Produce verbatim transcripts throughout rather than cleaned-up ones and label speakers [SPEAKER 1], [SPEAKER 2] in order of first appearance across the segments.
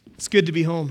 [SPEAKER 1] It's good to be home.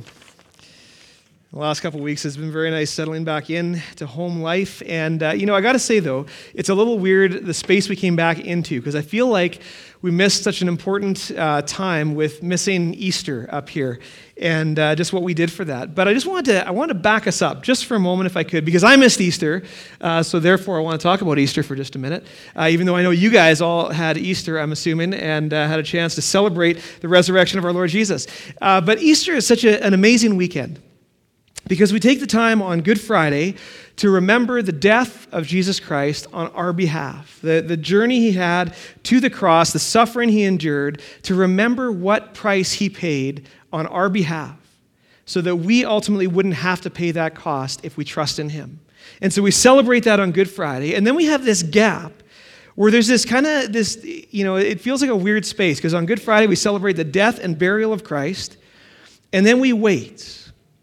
[SPEAKER 1] The last couple of weeks has been very nice settling back in to home life. And, uh, you know, I got to say, though, it's a little weird, the space we came back into, because I feel like we missed such an important uh, time with missing Easter up here and uh, just what we did for that. But I just wanted to, I wanted to back us up just for a moment, if I could, because I missed Easter. Uh, so therefore, I want to talk about Easter for just a minute, uh, even though I know you guys all had Easter, I'm assuming, and uh, had a chance to celebrate the resurrection of our Lord Jesus. Uh, but Easter is such a, an amazing weekend, because we take the time on Good Friday to remember the death of Jesus Christ on our behalf, the, the journey he had to the cross, the suffering he endured, to remember what price he paid on our behalf so that we ultimately wouldn't have to pay that cost if we trust in him. And so we celebrate that on Good Friday, and then we have this gap where there's this kind of, this, you know, it feels like a weird space, because on Good Friday we celebrate the death and burial of Christ, and then we wait.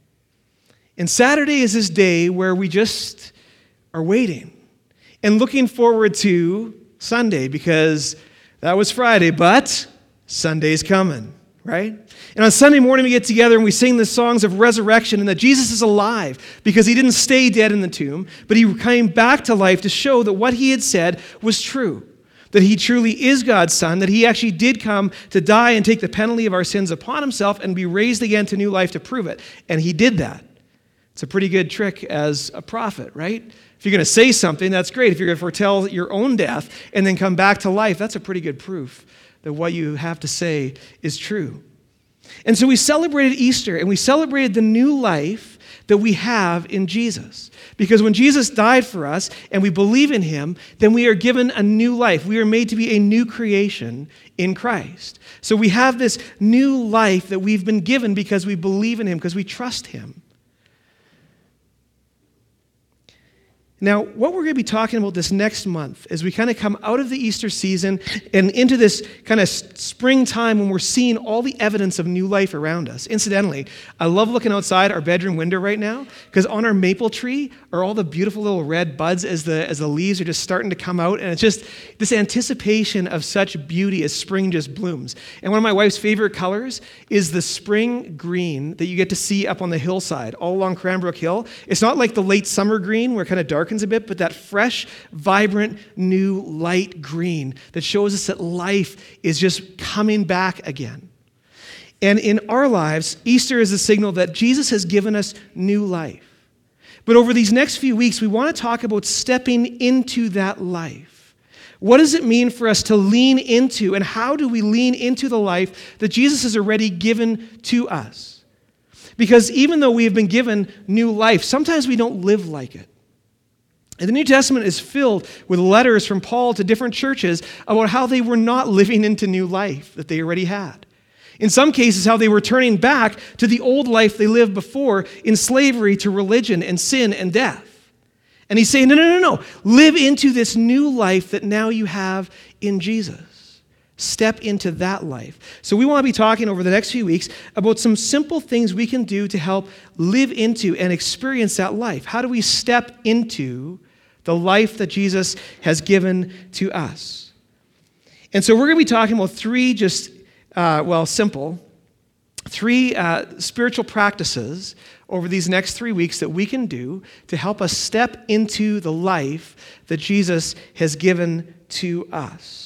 [SPEAKER 1] And Saturday is this day where we just are waiting and looking forward to Sunday, because that was Friday, but Sunday's coming, right? And on Sunday morning we get together and we sing the songs of resurrection and that Jesus is alive because he didn't stay dead in the tomb, but he came back to life to show that what he had said was true, that he truly is God's son, that he actually did come to die and take the penalty of our sins upon himself and be raised again to new life to prove it. And he did that. It's a pretty good trick as a prophet, right? If you're going to say something, that's great. If you're going to foretell your own death and then come back to life, that's a pretty good proof that what you have to say is true. And so we celebrated Easter, and we celebrated the new life that we have in Jesus. Because when Jesus died for us and we believe in him, then we are given a new life. We are made to be a new creation in Christ. So we have this new life that we've been given because we believe in him, because we trust him. Now, what we're going to be talking about this next month as we kind of come out of the Easter season and into this kind of springtime when we're seeing all the evidence of new life around us. Incidentally, I love looking outside our bedroom window right now, because on our maple tree are all the beautiful little red buds as the as the leaves are just starting to come out, and it's just this anticipation of such beauty as spring just blooms. And one of my wife's favorite colors is the spring green that you get to see up on the hillside, all along Cranbrook Hill. It's not like the late summer green where it kind of darkens a bit, but that fresh, vibrant, new light green that shows us that life is just coming back again. And in our lives, Easter is a signal that Jesus has given us new life. But over these next few weeks, we want to talk about stepping into that life. What does it mean for us to lean into, and how do we lean into the life that Jesus has already given to us? Because even though we have been given new life, sometimes we don't live like it. And the New Testament is filled with letters from Paul to different churches about how they were not living into new life that they already had. In some cases, how they were turning back to the old life they lived before in slavery to religion and sin and death. And he's saying, no, no, no, no. Live into this new life that now you have in Jesus. Step into that life. So we want to be talking over the next few weeks about some simple things we can do to help live into and experience that life. How do we step into the life that Jesus has given to us? And so we're going to be talking about three just, uh, well, simple, three uh, spiritual practices over these next three weeks that we can do to help us step into the life that Jesus has given to us.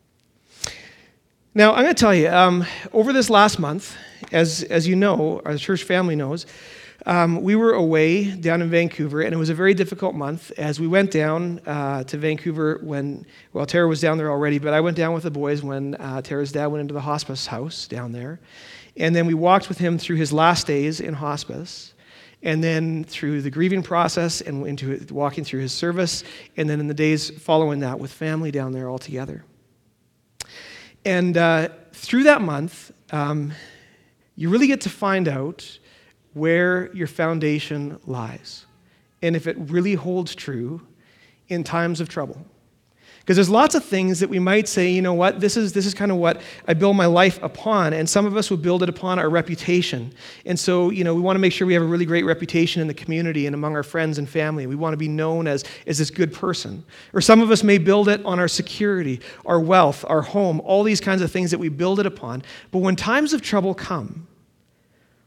[SPEAKER 1] Now, I'm going to tell you, um, over this last month, as as you know, our church family knows, um, we were away down in Vancouver, and it was a very difficult month as we went down uh, to Vancouver when, well, Tara was down there already, but I went down with the boys when uh, Tara's dad went into the hospice house down there. And then we walked with him through his last days in hospice, and then through the grieving process and into walking through his service, and then in the days following that with family down there all together. And uh, through that month, um, you really get to find out where your foundation lies and if it really holds true in times of trouble. Because there's lots of things that we might say, you know what, this is this is kind of what I build my life upon, and some of us will build it upon our reputation. And so, you know, we want to make sure we have a really great reputation in the community and among our friends and family. We want to be known as, as this good person. Or some of us may build it on our security, our wealth, our home, all these kinds of things that we build it upon. But when times of trouble come,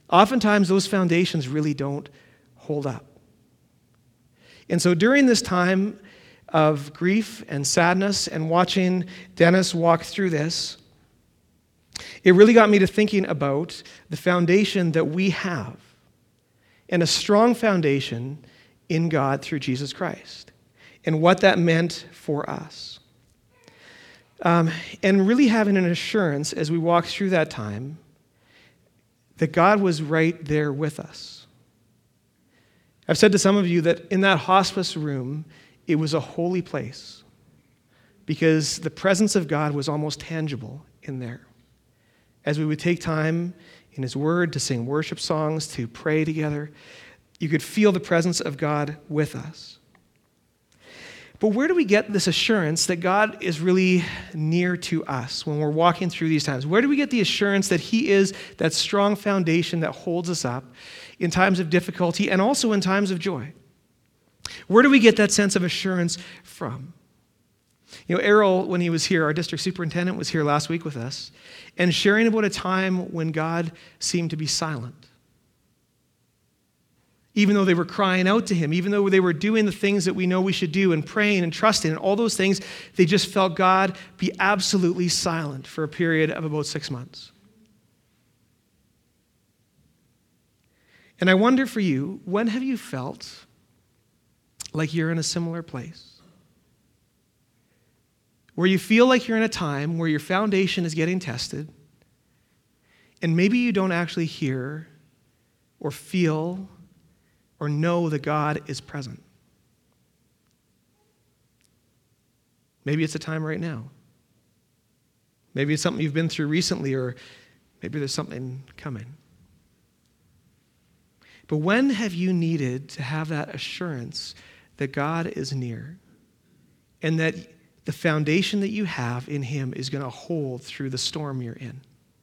[SPEAKER 1] oftentimes those foundations really don't hold up. And so during this time of grief and sadness and watching Dennis walk through this, it really got me to thinking about the foundation that we have, and a strong foundation in God through Jesus Christ, and what that meant for us. Um, and really having an assurance as we walk through that time that God was right there with us. I've said to some of you that in that hospice room, it was a holy place because the presence of God was almost tangible in there. As we would take time in His Word to sing worship songs, to pray together, you could feel the presence of God with us. But where do we get this assurance that God is really near to us when we're walking through these times? Where do we get the assurance that He is that strong foundation that holds us up in times of difficulty and also in times of joy? Where do we get that sense of assurance from? You know, Errol, when he was here, our district superintendent was here last week with us, and sharing about a time when God seemed to be silent. Even though they were crying out to Him, even though they were doing the things that we know we should do and praying and trusting and all those things, they just felt God be absolutely silent for a period of about six months. And I wonder for you, when have you felt like you're in a similar place? Where you feel like you're in a time where your foundation is getting tested, and maybe you don't actually hear or feel or know that God is present. Maybe it's a time right now. Maybe it's something you've been through recently, or maybe there's something coming. But when have you needed to have that assurance that God is near and that the foundation that you have in Him is going to hold through the storm you're in?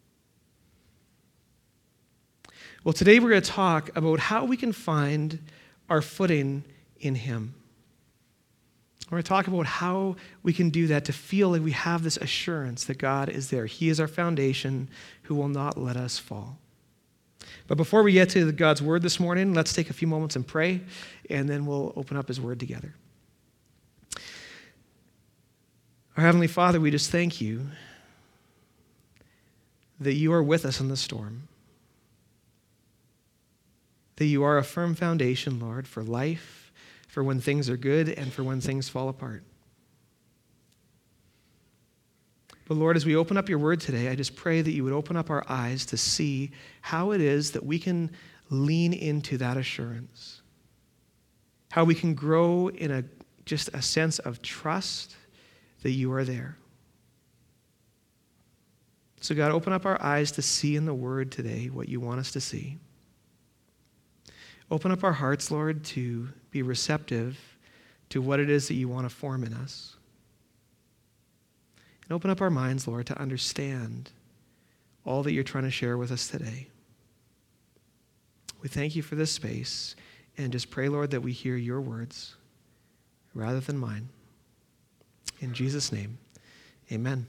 [SPEAKER 1] Well, today we're going to talk about how we can find our footing in Him. We're going to talk about how we can do that to feel like we have this assurance that God is there. He is our foundation who will not let us fall. But before we get to God's Word this morning, let's take a few moments and pray, and then we'll open up His Word together. Our Heavenly Father, we just thank You that You are with us in the storm, that You are a firm foundation, Lord, for life, for when things are good and for when things fall apart. But Lord, as we open up Your Word today, I just pray that You would open up our eyes to see how it is that we can lean into that assurance, how we can grow in a just a sense of trust that You are there. So God, open up our eyes to see in the Word today what You want us to see. Open up our hearts, Lord, to be receptive to what it is that You want to form in us. And open up our minds, Lord, to understand all that You're trying to share with us today. We thank You for this space and just pray, Lord, that we hear Your words rather than mine. In Jesus' name, amen.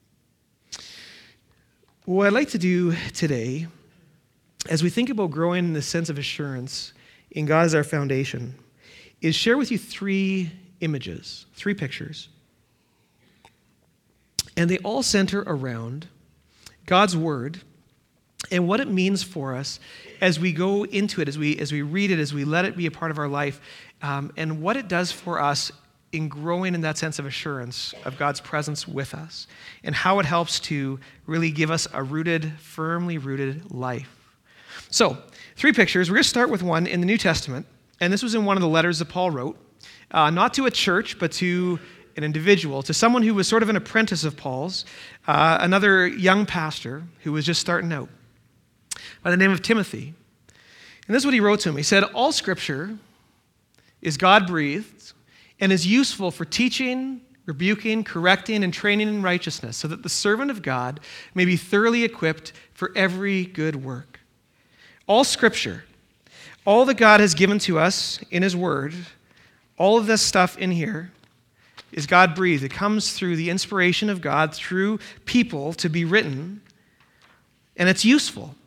[SPEAKER 1] What I'd like to do today, as we think about growing in the sense of assurance in God as our foundation, is share with you three images, three pictures. And they all center around God's Word and what it means for us as we go into it, as we as we read it, as we let it be a part of our life, um, and what it does for us in growing in that sense of assurance of God's presence with us, and how it helps to really give us a rooted, firmly rooted life. So, three pictures. We're going to start with one in the New Testament, and this was in one of the letters that Paul wrote, uh, not to a church, but to an individual, to someone who was sort of an apprentice of Paul's, uh, another young pastor who was just starting out, by the name of Timothy. And this is what he wrote to him. He said, "All Scripture is God-breathed and is useful for teaching, rebuking, correcting, and training in righteousness, so that the servant of God may be thoroughly equipped for every good work." All Scripture, all that God has given to us in His Word, all of this stuff in here is God-breathed. It comes through the inspiration of God through people to be written, and it's useful.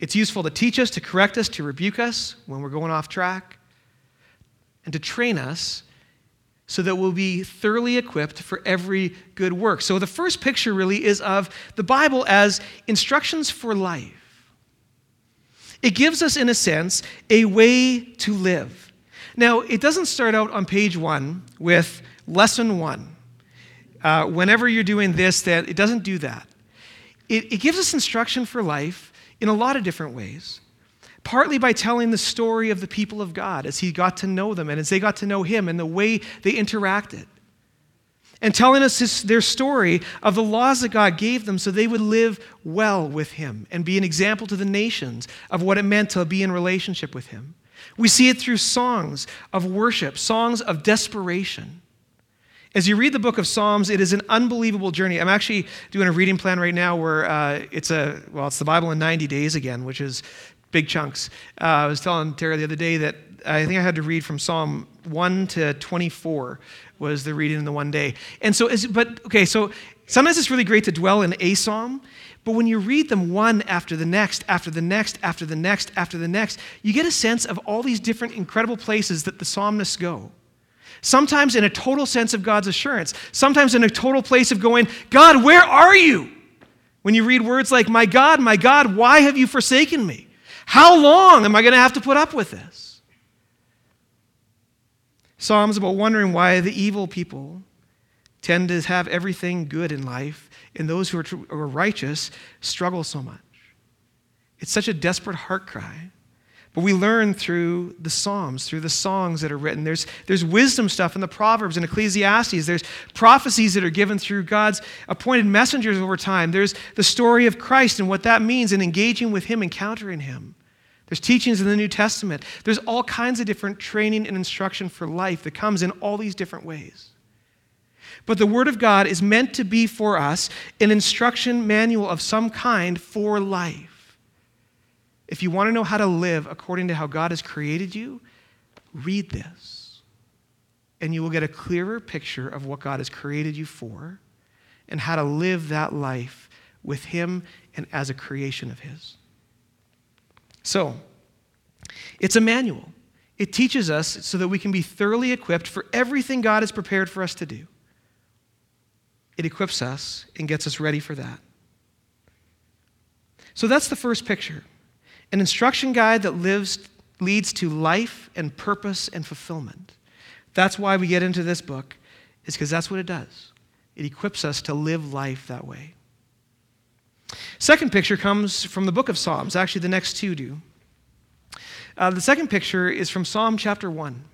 [SPEAKER 1] It's useful to teach us, to correct us, to rebuke us when we're going off track, and to train us so that we'll be thoroughly equipped for every good work. So the first picture really is of the Bible as instructions for life. It gives us, in a sense, a way to live. Now, it doesn't start out on page one with lesson one. Uh, whenever you're doing this, that it doesn't do that. It, it gives us instruction for life in a lot of different ways. Partly by telling the story of the people of God as he got to know them and as they got to know him and the way they interacted. And telling us this, their story of the laws that God gave them so they would live well with him and be an example to the nations of what it meant to be in relationship with him. We see it through songs of worship, songs of desperation. As you read the book of Psalms, it is an unbelievable journey. I'm actually doing a reading plan right now where uh, it's a, well, it's the Bible in ninety days again, which is big chunks. Uh, I was telling Tara the other day that I think I had to read from Psalm one to twenty-four was the reading in the one day. And so, as, but okay, so sometimes it's really great to dwell in a psalm, but when you read them one after the next, after the next, after the next, after the next, you get a sense of all these different incredible places that the psalmists go. Sometimes in a total sense of God's assurance, sometimes in a total place of going, God, where are you? When you read words like, my God, my God, why have you forsaken me? How long am I going to have to put up with this? Psalms about wondering why the evil people tend to have everything good in life, and those who are, true, are righteous struggle so much. It's such a desperate heart cry. But we learn through the Psalms, through the songs that are written. There's, there's wisdom stuff in the Proverbs and Ecclesiastes. There's prophecies that are given through God's appointed messengers over time. There's the story of Christ and what that means and engaging with him, encountering him. There's teachings in the New Testament. There's all kinds of different training and instruction for life that comes in all these different ways. But the Word of God is meant to be for us an instruction manual of some kind for life. If you want to know how to live according to how God has created you, read this. And you will get a clearer picture of what God has created you for and how to live that life with him and as a creation of his. So, it's a manual. It teaches us so that we can be thoroughly equipped for everything God has prepared for us to do. It equips us and gets us ready for that. So that's the first picture. An instruction guide that lives, leads to life and purpose and fulfillment. That's why we get into this book, is because that's what it does. It equips us to live life that way. Second picture comes from the book of Psalms. Actually, the next two do. Uh, the second picture is from Psalm chapter one.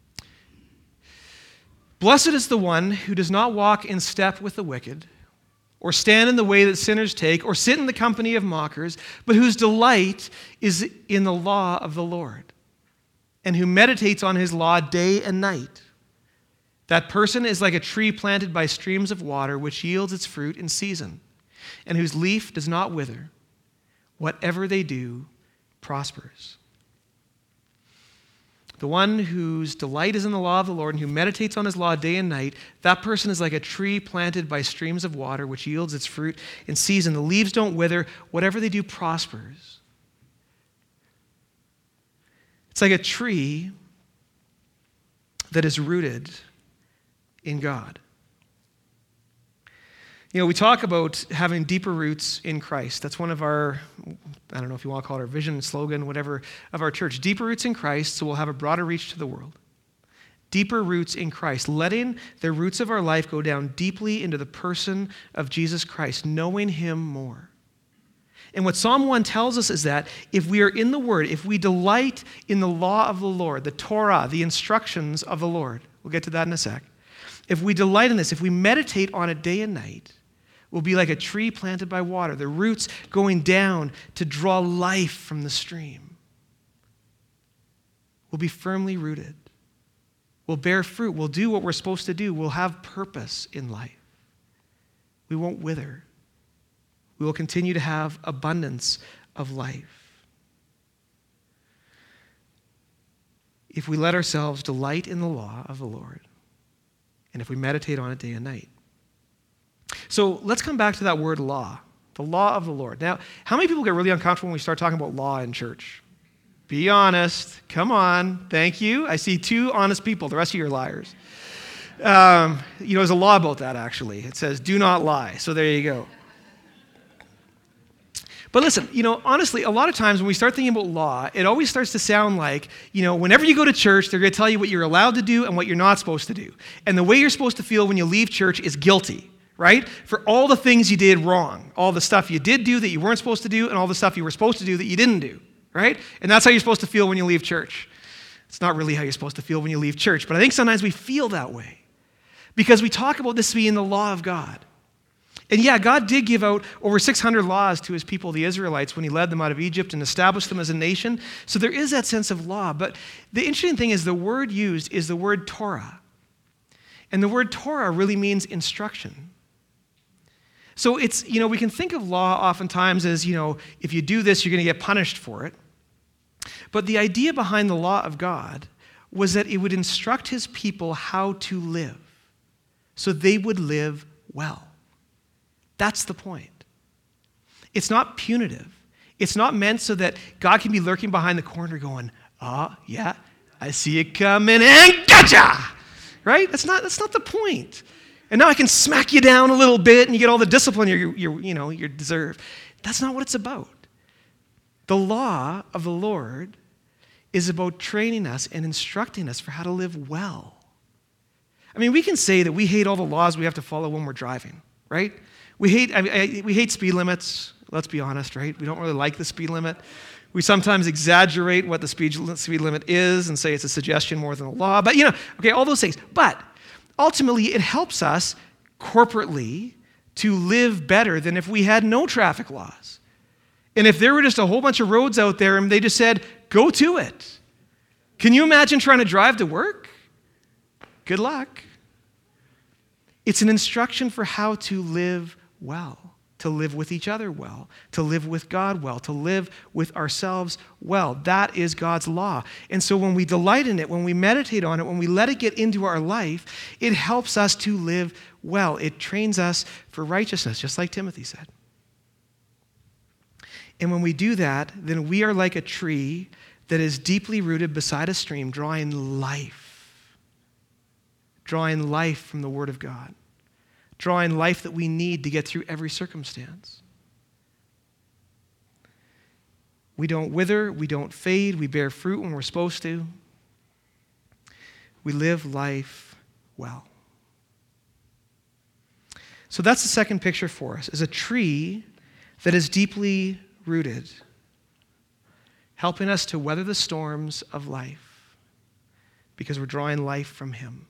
[SPEAKER 1] Blessed is the one who does not walk in step with the wicked, or stand in the way that sinners take, or sit in the company of mockers, but whose delight is in the law of the Lord, and who meditates on his law day and night. That person is like a tree planted by streams of water, which yields its fruit in season, and whose leaf does not wither. Whatever they do prospers. The one whose delight is in the law of the Lord and who meditates on his law day and night, that person is like a tree planted by streams of water, which yields its fruit in season. The leaves don't wither. Whatever they do prospers. It's like a tree that is rooted in God. You know, we talk about having deeper roots in Christ. That's one of our, I don't know if you want to call it our vision, slogan, whatever, of our church. Deeper roots in Christ, so we'll have a broader reach to the world. Deeper roots in Christ, letting the roots of our life go down deeply into the person of Jesus Christ, knowing him more. And what Psalm one tells us is that if we are in the Word, if we delight in the law of the Lord, the Torah, the instructions of the Lord, we'll get to that in a sec. If we delight in this, if we meditate on it day and night, we'll be like a tree planted by water, the roots going down to draw life from the stream. We'll be firmly rooted. We'll bear fruit. We'll do what we're supposed to do. We'll have purpose in life. We won't wither. We will continue to have abundance of life. If we let ourselves delight in the law of the Lord, and if we meditate on it day and night. So let's come back to that word law, The law of the Lord. Now, how many people get really uncomfortable when we start talking about law in church? Be honest. Come on. Thank you. I see two honest people. The rest of you are liars. Um, you know, there's a law about that, actually. It says, do not lie. So there you go. But listen, you know, honestly, a lot of times when we start thinking about law, it always starts to sound like, you know, whenever you go to church, they're going to tell you what you're allowed to do and what you're not supposed to do. And the way you're supposed to feel when you leave church is guilty, right? For all the things you did wrong, all the stuff you did do that you weren't supposed to do, and all the stuff you were supposed to do that you didn't do, right? And that's how you're supposed to feel when you leave church. It's not really how you're supposed to feel when you leave church, but I think sometimes we feel that way because we talk about this being the law of God. And yeah, God did give out over six hundred laws to his people, the Israelites, when he led them out of Egypt and established them as a nation. So there is that sense of law. But the interesting thing is the word used is the word Torah. And the word Torah really means instruction. So it's, you know, we can think of law oftentimes as, you know, if you do this, you're going to get punished for it. But the idea behind the law of God was that it would instruct his people how to live so they would live well. That's the point. It's not punitive. It's not meant so that God can be lurking behind the corner going, oh, yeah, I see it coming and gotcha! Right? That's not, that's not the point. And now I can smack you down a little bit and you get all the discipline you you you know, you deserve. That's not what it's about. The law of the Lord is about training us and instructing us for how to live well. I mean, we can say that we hate all the laws we have to follow when we're driving, right? We hate, I, I, we hate speed limits, let's be honest, right? We don't really like the speed limit. We sometimes exaggerate what the speed, speed limit is and say it's a suggestion more than a law. But, you know, okay, all those things. But ultimately, it helps us corporately to live better than if we had no traffic laws. And if there were just a whole bunch of roads out there and they just said, go to it. Can you imagine trying to drive to work? Good luck. It's an instruction for how to live well, to live with each other well, to live with God well, to live with ourselves well. That is God's law. And so when we delight in it, when we meditate on it, when we let it get into our life, it helps us to live well. It trains us for righteousness, just like Timothy said. And when we do that, then we are like a tree that is deeply rooted beside a stream, drawing life, drawing life from the Word of God. Drawing life that we need to get through every circumstance. We don't wither, we don't fade, we bear fruit when we're supposed to. We live life well. So that's the second picture for us, is a tree that is deeply rooted, helping us to weather the storms of life because we're drawing life from him.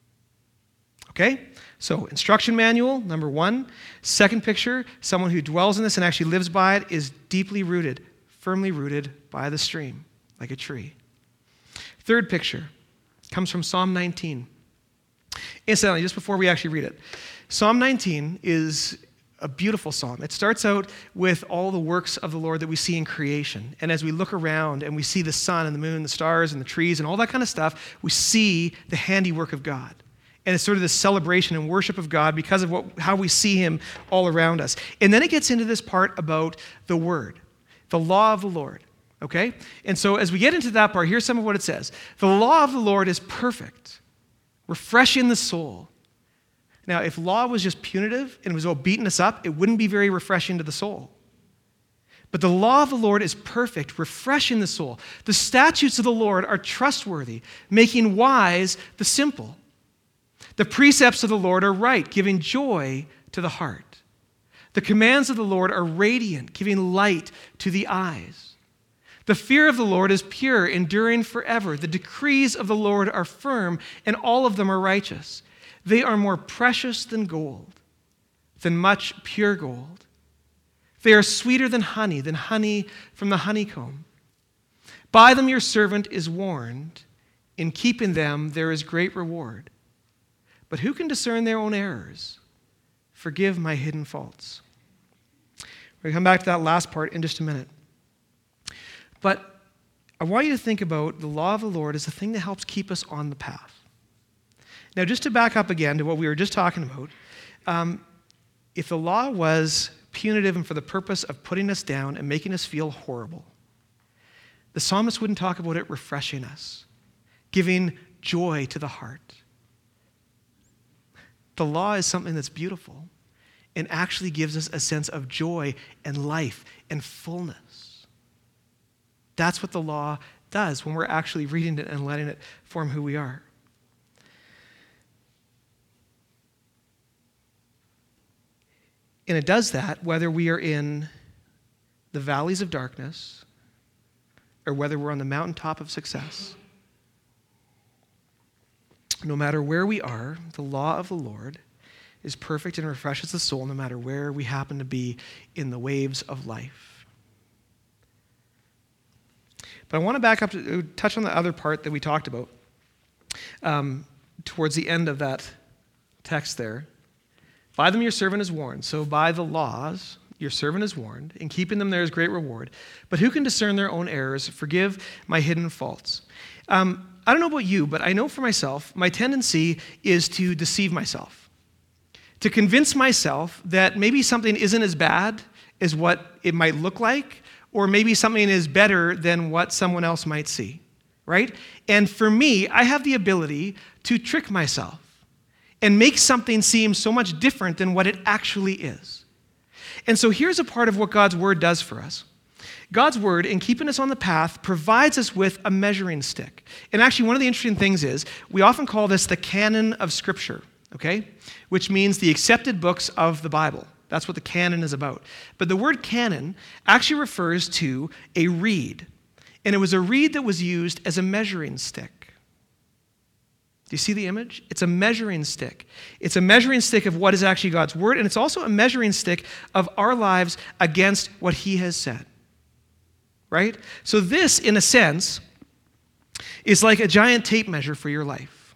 [SPEAKER 1] Okay? So, instruction manual, number one. Second picture, someone who dwells in this and actually lives by it is deeply rooted, firmly rooted by the stream, like a tree. Third picture comes from Psalm nineteen. Incidentally, just before we actually read it, Psalm nineteen is a beautiful psalm. It starts out with all the works of the Lord that we see in creation. And as we look around and we see the sun and the moon, the stars and the trees and all that kind of stuff, we see the handiwork of God. And it's sort of this celebration and worship of God because of what, how we see him all around us. And then it gets into this part about the word, the law of the Lord, okay? And so as we get into that part, here's some of what it says. The law of the Lord is perfect, refreshing the soul. Now, if law was just punitive and was all beating us up, it wouldn't be very refreshing to the soul. But the law of the Lord is perfect, refreshing the soul. The statutes of the Lord are trustworthy, making wise the simple. The precepts of the Lord are right, giving joy to the heart. The commands of the Lord are radiant, giving light to the eyes. The fear of the Lord is pure, enduring forever. The decrees of the Lord are firm, and all of them are righteous. They are more precious than gold, than much pure gold. They are sweeter than honey, than honey from the honeycomb. By them your servant is warned. In keeping them there is great reward. But who can discern their own errors? Forgive my hidden faults. We're going to come back to that last part in just a minute. But I want you to think about the law of the Lord as the thing that helps keep us on the path. Now, just to back up again to what we were just talking about, um, if the law was punitive and for the purpose of putting us down and making us feel horrible. The psalmist wouldn't talk about it refreshing us, giving joy to the heart. The law is something that's beautiful and actually gives us a sense of joy and life and fullness. That's what the law does when we're actually reading it and letting it form who we are. And it does that whether we are in the valleys of darkness or whether we're on the mountaintop of success. No matter where we are, the law of the Lord is perfect and refreshes the soul no matter where we happen to be in the waves of life. But I want to back up to touch on the other part that we talked about um, towards the end of that text there. By them your servant is warned. So by the laws your servant is warned. In keeping them there is great reward. But who can discern their own errors? Forgive my hidden faults. Um, I don't know about you, but I know for myself, my tendency is to deceive myself. To convince myself that maybe something isn't as bad as what it might look like, or maybe something is better than what someone else might see, right? And for me, I have the ability to trick myself and make something seem so much different than what it actually is. And so here's a part of what God's word does for us. God's word, in keeping us on the path, provides us with a measuring stick. And actually, one of the interesting things is, we often call this the canon of Scripture, okay? Which means the accepted books of the Bible. That's what the canon is about. But the word canon actually refers to a reed. And it was a reed that was used as a measuring stick. Do you see the image? It's a measuring stick. It's a measuring stick of what is actually God's word, and it's also a measuring stick of our lives against what he has said. Right? So this, in a sense, is like a giant tape measure for your life.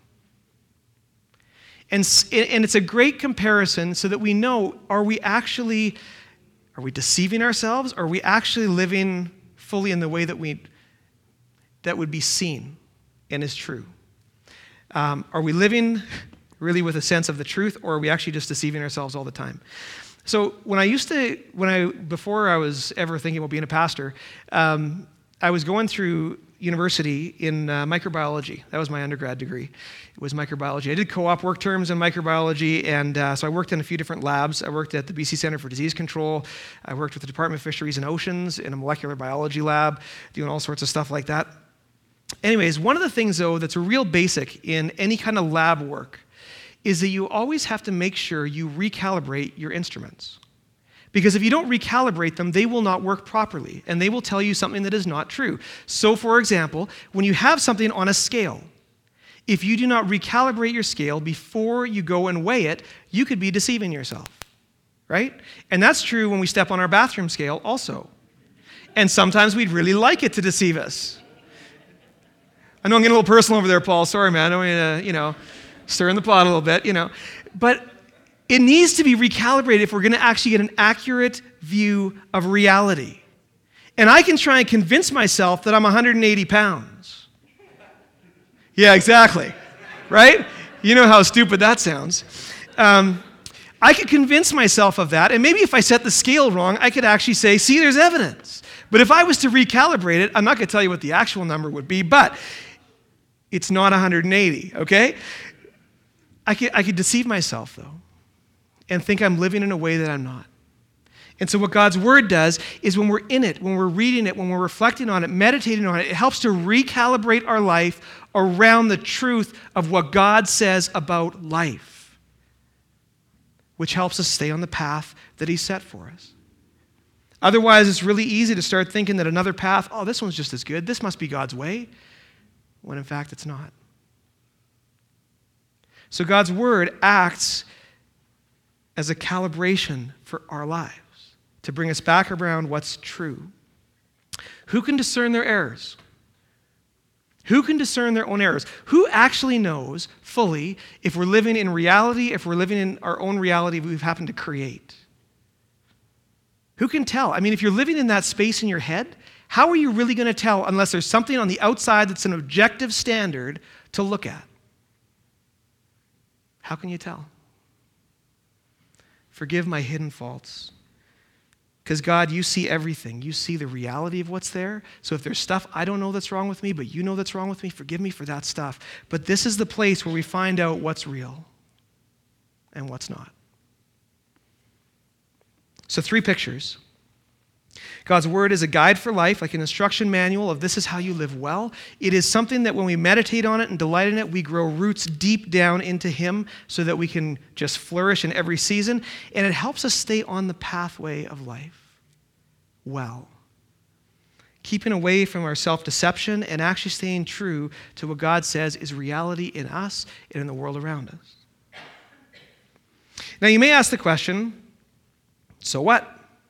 [SPEAKER 1] And, and it's a great comparison so that we know, are we actually, are we deceiving ourselves? Or are we actually living fully in the way that we, that would be seen and is true? Um, are we living really with a sense of the truth, or are we actually just deceiving ourselves all the time? So when I used to, when I before I was ever thinking about being a pastor, um, I was going through university in uh, microbiology. That was my undergrad degree. It was microbiology. I did co-op work terms in microbiology, and uh, so I worked in a few different labs. I worked at the B C Centre for Disease Control. I worked with the Department of Fisheries and Oceans in a molecular biology lab, doing all sorts of stuff like that. Anyways, one of the things, though, that's a real basic in any kind of lab work is that you always have to make sure you recalibrate your instruments. Because if you don't recalibrate them, they will not work properly, and they will tell you something that is not true. So, for example, when you have something on a scale, if you do not recalibrate your scale before you go and weigh it, you could be deceiving yourself, right? And that's true when we step on our bathroom scale also. And sometimes we'd really like it to deceive us. I know I'm getting a little personal over there, Paul. Sorry, man. I don't want you to, you know, stir in the pot a little bit, you know. But it needs to be recalibrated if we're going to actually get an accurate view of reality. And I can try and convince myself that I'm one hundred eighty pounds. Yeah, exactly. Right? You know how stupid that sounds. Um, I could convince myself of that, and maybe if I set the scale wrong, I could actually say, see, there's evidence. But if I was to recalibrate it, I'm not going to tell you what the actual number would be, but it's not one hundred eighty, okay? I could, I could deceive myself, though, and think I'm living in a way that I'm not. And so what God's word does is when we're in it, when we're reading it, when we're reflecting on it, meditating on it, it helps to recalibrate our life around the truth of what God says about life, which helps us stay on the path that he set for us. Otherwise, it's really easy to start thinking that another path, oh, this one's just as good, this must be God's way, when in fact it's not. So God's word acts as a calibration for our lives to bring us back around what's true. Who can discern their errors? Who can discern their own errors? Who actually knows fully if we're living in reality, if we're living in our own reality we've happened to create? Who can tell? I mean, if you're living in that space in your head, how are you really going to tell unless there's something on the outside that's an objective standard to look at? How can you tell? Forgive my hidden faults. Because God, you see everything. You see the reality of what's there. So if there's stuff I don't know that's wrong with me, but you know that's wrong with me, forgive me for that stuff. But this is the place where we find out what's real and what's not. So three pictures. God's word is a guide for life, like an instruction manual of this is how you live well. It is something that when we meditate on it and delight in it, we grow roots deep down into him so that we can just flourish in every season. And it helps us stay on the pathway of life well. Keeping away from our self-deception and actually staying true to what God says is reality in us and in the world around us. Now you may ask the question, so what?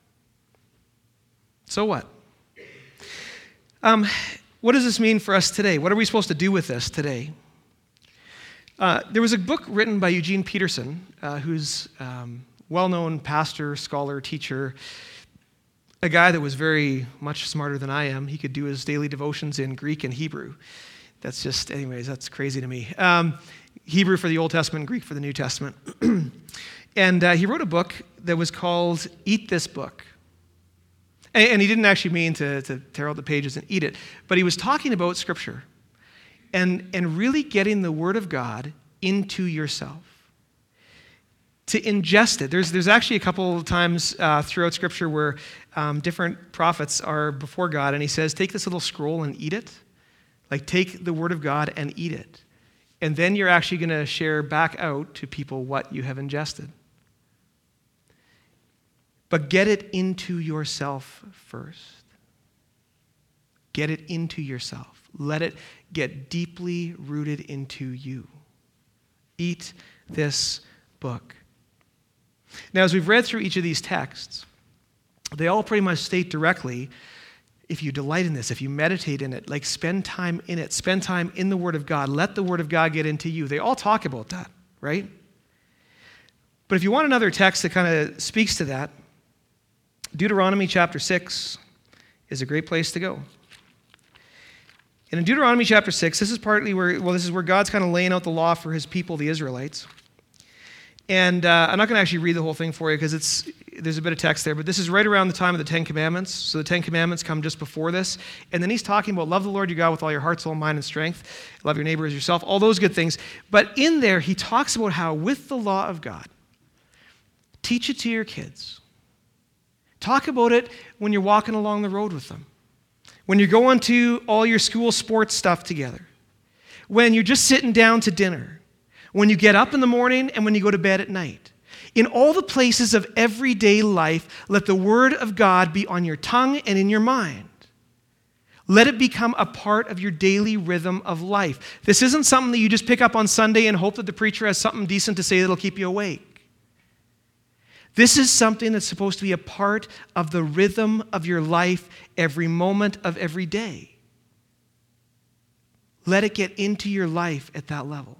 [SPEAKER 1] So what? Um, what does this mean for us today? What are we supposed to do with this today? Uh, there was a book written by Eugene Peterson, uh, who's um, well-known pastor, scholar, teacher, a guy that was very much smarter than I am. He could do his daily devotions in Greek and Hebrew. That's just, anyways, that's crazy to me. Um, Hebrew for the Old Testament, Greek for the New Testament. and uh, he wrote a book that was called Eat This Book. And he didn't actually mean to, to tear out the pages and eat it, but he was talking about Scripture and, and really getting the Word of God into yourself. To ingest it. There's, there's actually a couple of times uh, throughout Scripture where um, different prophets are before God, and he says, take this little scroll and eat it. Like, take the Word of God and eat it. And then you're actually going to share back out to people what you have ingested. But get it into yourself first. Get it into yourself. Let it get deeply rooted into you. Eat this book. Now, as we've read through each of these texts, they all pretty much state directly, if you delight in this, if you meditate in it, like spend time in it, spend time in the Word of God, let the Word of God get into you. They all talk about that, right? But if you want another text that kind of speaks to that, Deuteronomy chapter six is a great place to go. And in Deuteronomy chapter six, this is partly where, well, this is where God's kind of laying out the law for his people, the Israelites. And uh, I'm not going to actually read the whole thing for you because it's there's a bit of text there, but this is right around the time of the Ten Commandments. So the Ten Commandments come just before this. And then he's talking about love the Lord your God with all your heart, soul, mind, and strength. Love your neighbor as yourself, all those good things. But in there, he talks about how with the law of God, teach it to your kids. Talk about it when you're walking along the road with them. When you're going to all your school sports stuff together. When you're just sitting down to dinner. When you get up in the morning and when you go to bed at night. In all the places of everyday life, let the Word of God be on your tongue and in your mind. Let it become a part of your daily rhythm of life. This isn't something that you just pick up on Sunday and hope that the preacher has something decent to say that'll keep you awake. This is something that's supposed to be a part of the rhythm of your life every moment of every day. Let it get into your life at that level.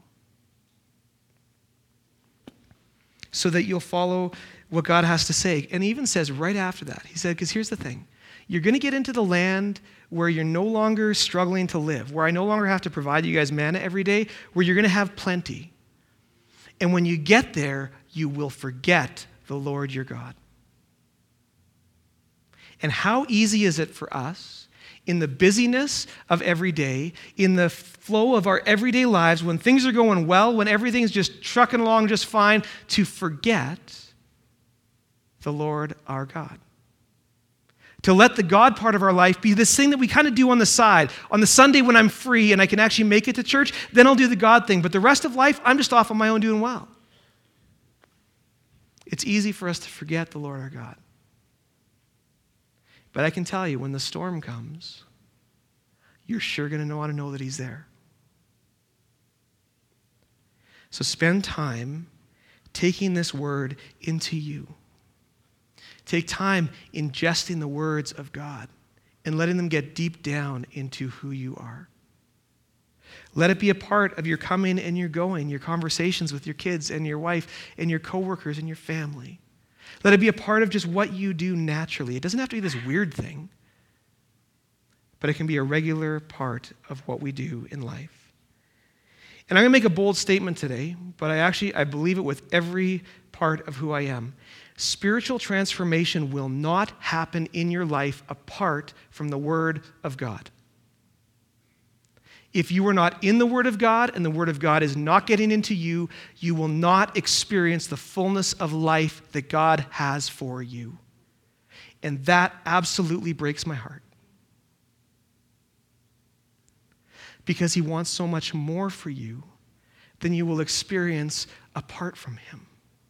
[SPEAKER 1] So that you'll follow what God has to say. And he even says right after that, he said, because here's the thing. You're going to get into the land where you're no longer struggling to live, where I no longer have to provide you guys manna every day, where you're going to have plenty. And when you get there, you will forget the Lord your God. And how easy is it for us in the busyness of every day, in the flow of our everyday lives, when things are going well, when everything's just trucking along just fine, to forget the Lord our God. To let the God part of our life be this thing that we kind of do on the side. On the Sunday when I'm free and I can actually make it to church, then I'll do the God thing. But the rest of life, I'm just off on my own doing well. It's easy for us to forget the Lord our God. But I can tell you, when the storm comes, you're sure going to want to know that he's there. So spend time taking this word into you. Take time ingesting the words of God and letting them get deep down into who you are. Let it be a part of your coming and your going, your conversations with your kids and your wife and your coworkers and your family. Let it be a part of just what you do naturally. It doesn't have to be this weird thing, but it can be a regular part of what we do in life. And I'm going to make a bold statement today, but I actually, I believe it with every part of who I am. Spiritual transformation will not happen in your life apart from the Word of God. If you are not in the Word of God and the Word of God is not getting into you, you will not experience the fullness of life that God has for you. And that absolutely breaks my heart. Because he wants so much more for you than you will experience apart from him.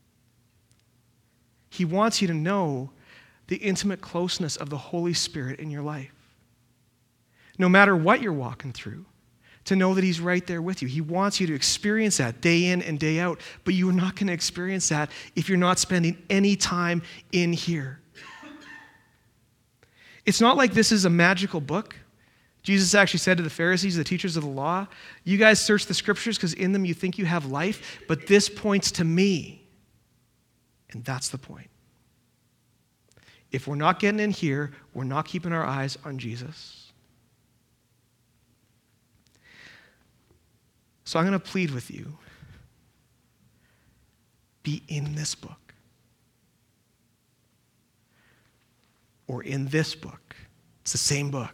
[SPEAKER 1] He wants you to know the intimate closeness of the Holy Spirit in your life. No matter what you're walking through, to know that he's right there with you. He wants you to experience that day in and day out, but you are not going to experience that if you're not spending any time in here. It's not like this is a magical book. Jesus actually said to the Pharisees, the teachers of the law, you guys search the scriptures because in them you think you have life, but this points to me. And that's the point. If we're not getting in here, we're not keeping our eyes on Jesus. So I'm going to plead with you. Be in this book. Or in this book. It's the same book.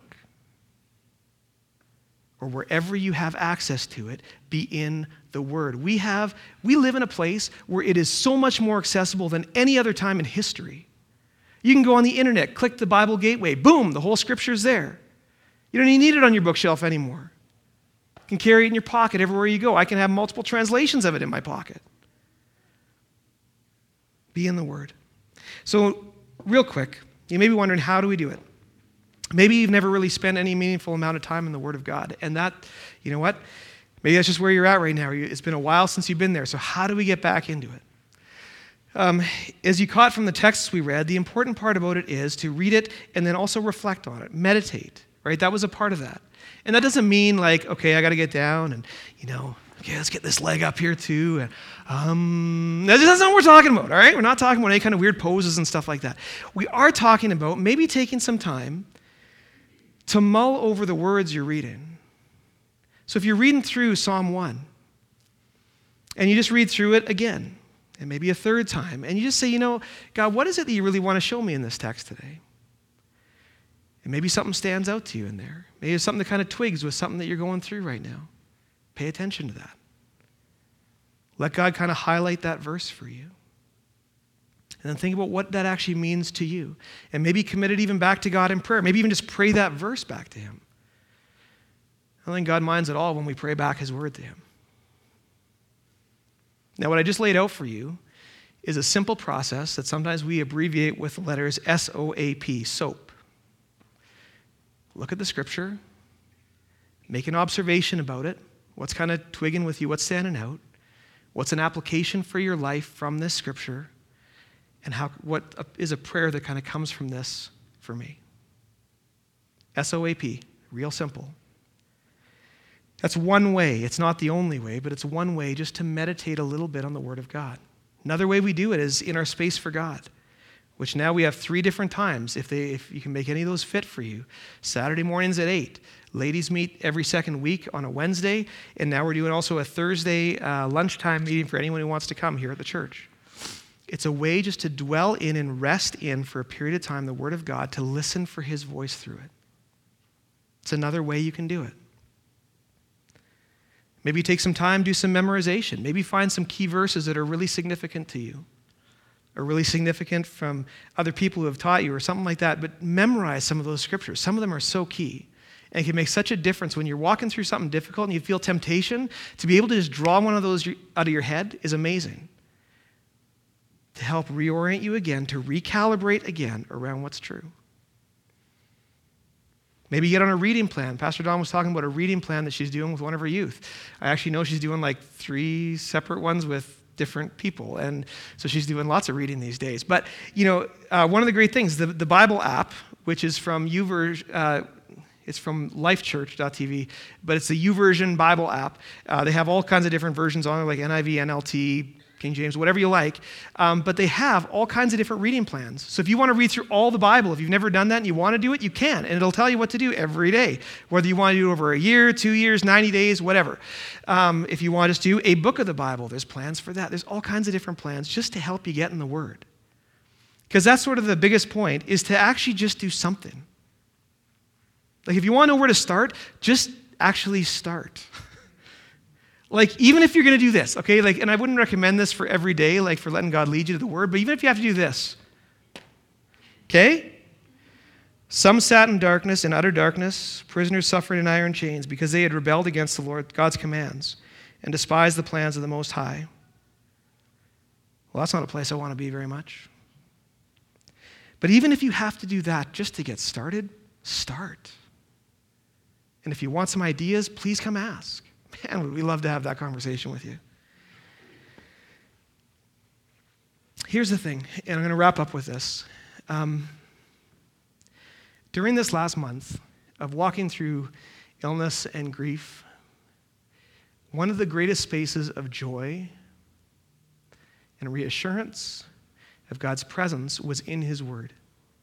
[SPEAKER 1] Or wherever you have access to it, be in the Word. We have, we live in a place where it is so much more accessible than any other time in history. You can go on the internet, click the Bible Gateway, boom, the whole scripture's there. You don't even need it on your bookshelf anymore. You can carry it in your pocket everywhere you go. I can have multiple translations of it in my pocket. Be in the Word. So, real quick, you may be wondering, how do we do it? Maybe you've never really spent any meaningful amount of time in the Word of God. And that, you know what? Maybe that's just where you're at right now. It's been a while since you've been there. So how do we get back into it? Um, as you caught from the texts we read, the important part about it is to read it and then also reflect on it. Meditate, right? That was a part of that. And that doesn't mean like, okay, I got to get down and, you know, okay, let's get this leg up here too. And, um, that's not what we're talking about, all right? We're not talking about any kind of weird poses and stuff like that. We are talking about maybe taking some time to mull over the words you're reading. So if you're reading through Psalm one, and you just read through it again, and maybe a third time, and you just say, you know, God, what is it that you really want to show me in this text today? And maybe something stands out to you in there. Maybe it's something that kind of twigs with something that you're going through right now. Pay attention to that. Let God kind of highlight that verse for you. And then think about what that actually means to you. And maybe commit it even back to God in prayer. Maybe even just pray that verse back to him. I don't think God minds at all when we pray back his word to him. Now, what I just laid out for you is a simple process that sometimes we abbreviate with the letters S O A P, SOAP. Look at the scripture. Make an observation about it. What's kind of twigging with you? What's standing out? What's an application for your life from this scripture? And how, what is a prayer that kind of comes from this for me? S O A P, real simple. That's one way. It's not the only way, but it's one way just to meditate a little bit on the Word of God. Another way we do it is in our Space for God, which now we have three different times, if they, if you can make any of those fit for you. Saturday mornings at eight. Ladies meet every second week on a Wednesday, and now we're doing also a Thursday uh, lunchtime meeting for anyone who wants to come here at the church. It's a way just to dwell in and rest in for a period of time the Word of God, to listen for his voice through it. It's another way you can do it. Maybe take some time, do some memorization. Maybe find some key verses that are really significant to you, or really significant from other people who have taught you, or something like that. But memorize some of those scriptures. Some of them are so key. And it can make such a difference when you're walking through something difficult and you feel temptation. To be able to just draw one of those out of your head is amazing. To help reorient you again, to recalibrate again around what's true. Maybe get on a reading plan. Pastor Dawn was talking about a reading plan that she's doing with one of her youth. I actually know she's doing like three separate ones with different people. And so she's doing lots of reading these days. But, you know, uh, one of the great things, the, the Bible app, which is from YouVersion, uh, it's from lifechurch dot t v, but it's the YouVersion Bible app. Uh, they have all kinds of different versions on it, like N I V, N L T, King James, whatever you like. Um, but they have all kinds of different reading plans. So if you want to read through all the Bible, if you've never done that and you want to do it, you can. And it'll tell you what to do every day, whether you want to do it over a year, two years, ninety days, whatever. Um, if you want to just do a book of the Bible, there's plans for that. There's all kinds of different plans just to help you get in the Word. Because that's sort of the biggest point, is to actually just do something. Like if you want to know where to start, just actually start. Like even if you're going to do this, okay, like, and I wouldn't recommend this for every day, like for letting God lead you to the Word, but even if you have to do this, okay? Some sat in darkness, in utter darkness, prisoners suffering in iron chains, because they had rebelled against the Lord, God's commands, and despised the plans of the Most High. Well, that's not a place I want to be very much. But even if you have to do that just to get started, start. And if you want some ideas, please come ask. Man, would we love to have that conversation with you. Here's the thing, and I'm going to wrap up with this. Um, during this last month of walking through illness and grief, one of the greatest spaces of joy and reassurance of God's presence was in His Word.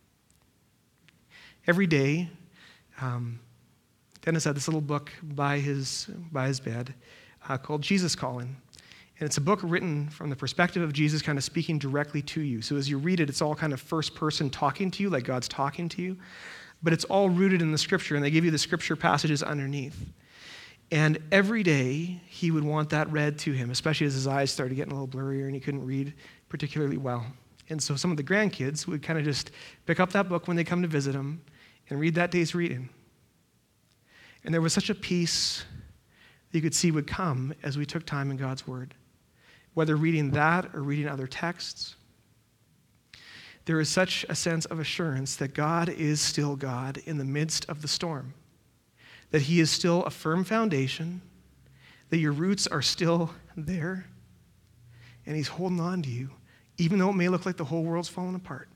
[SPEAKER 1] Every day, um, Dennis had this little book by his, by his bed uh, called Jesus Calling. And it's a book written from the perspective of Jesus kind of speaking directly to you. So as you read it, it's all kind of first person talking to you, like God's talking to you. But it's all rooted in the Scripture, and they give you the Scripture passages underneath. And every day, he would want that read to him, especially as his eyes started getting a little blurrier and he couldn't read particularly well. And so some of the grandkids would kind of just pick up that book when they come to visit him and read that day's reading. And there was such a peace that you could see would come as we took time in God's Word. Whether reading that or reading other texts, there is such a sense of assurance that God is still God in the midst of the storm. That He is still a firm foundation, that your roots are still there, and He's holding on to you, even though it may look like the whole world's falling apart.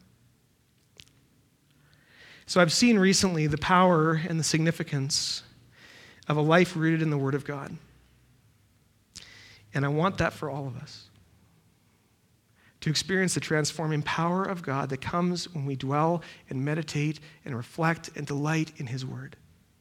[SPEAKER 1] So I've seen recently the power and the significance of a life rooted in the Word of God. And I want that for all of us. To experience the transforming power of God that comes when we dwell and meditate and reflect and delight in His Word.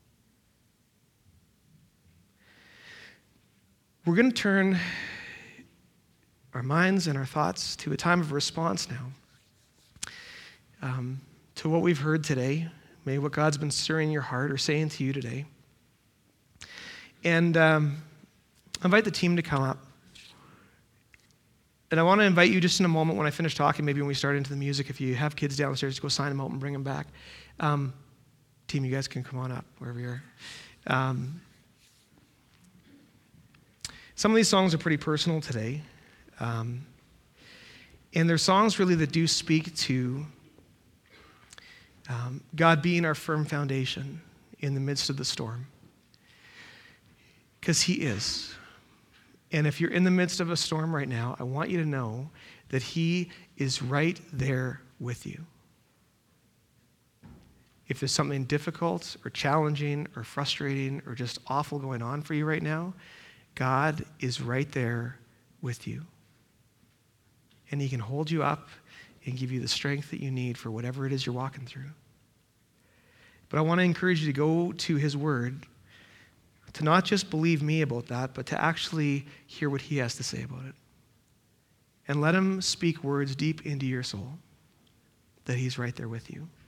[SPEAKER 1] We're going to turn our minds and our thoughts to a time of response now. Um, to what we've heard today, maybe what God's been stirring in your heart or saying to you today. And um, I invite the team to come up. And I want to invite you just in a moment when I finish talking, maybe when we start into the music, if you have kids downstairs, go sign them out and bring them back. Um, team, you guys can come on up wherever you are. Um, some of these songs are pretty personal today. Um, and they're songs really that do speak to um, God being our firm foundation in the midst of the storm. Because He is. And if you're in the midst of a storm right now, I want you to know that He is right there with you. If there's something difficult or challenging or frustrating or just awful going on for you right now, God is right there with you. And He can hold you up and give you the strength that you need for whatever it is you're walking through. But I want to encourage you to go to His Word, to not just believe me about that, but to actually hear what He has to say about it. And let Him speak words deep into your soul that He's right there with you.